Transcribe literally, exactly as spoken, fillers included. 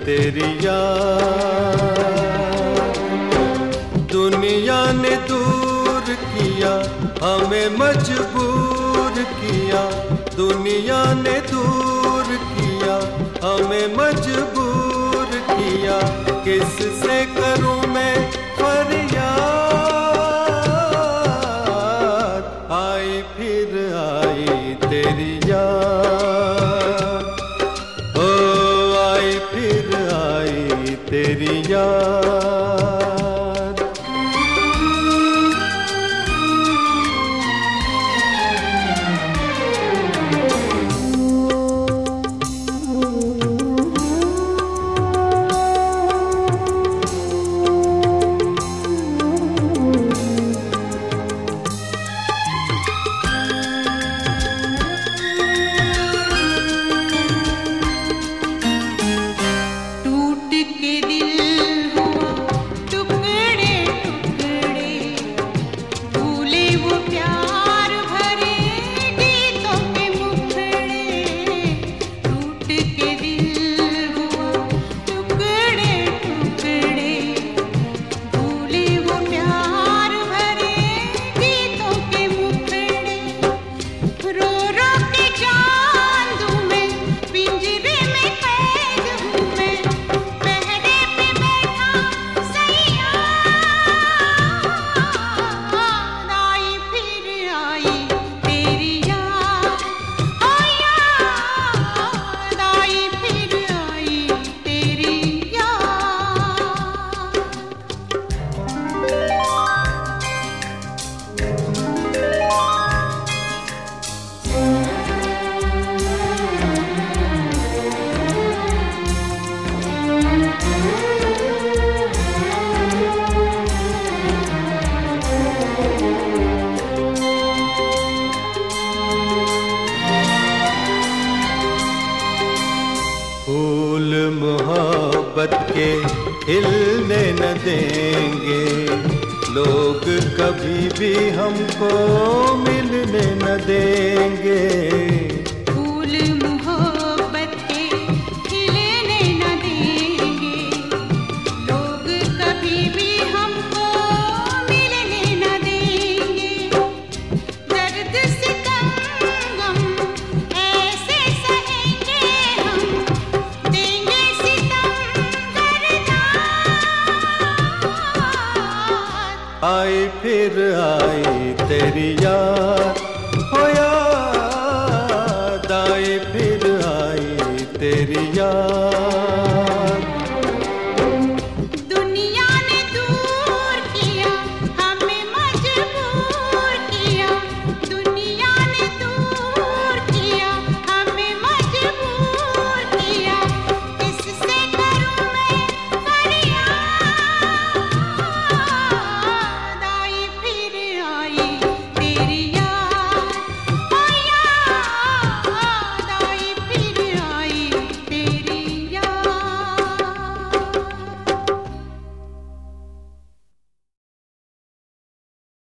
तेरी याद। दुनिया ने दूर किया, हमें मजबूर किया, दुनिया ने दूर किया, हमें मजबूर किया। किससे करूं मैं फरियाद, आई फिर आई तेरी याद, ओ आई फिर आई तेरी याद। फूल मोहब्बत के खिलने न देंगे, लोग कभी भी हमको मिलने न देंगे। फूल मोहब्बत के खिलने न देंगे, लोग कभी भी हमको मिलने न देंगे। दर्द सितम गम ऐसे सहेंगे हम, देंगे सितम बर्दाश्त। आई फिर आई तेरी याद, हो याद आई फिर आई तेरी याद।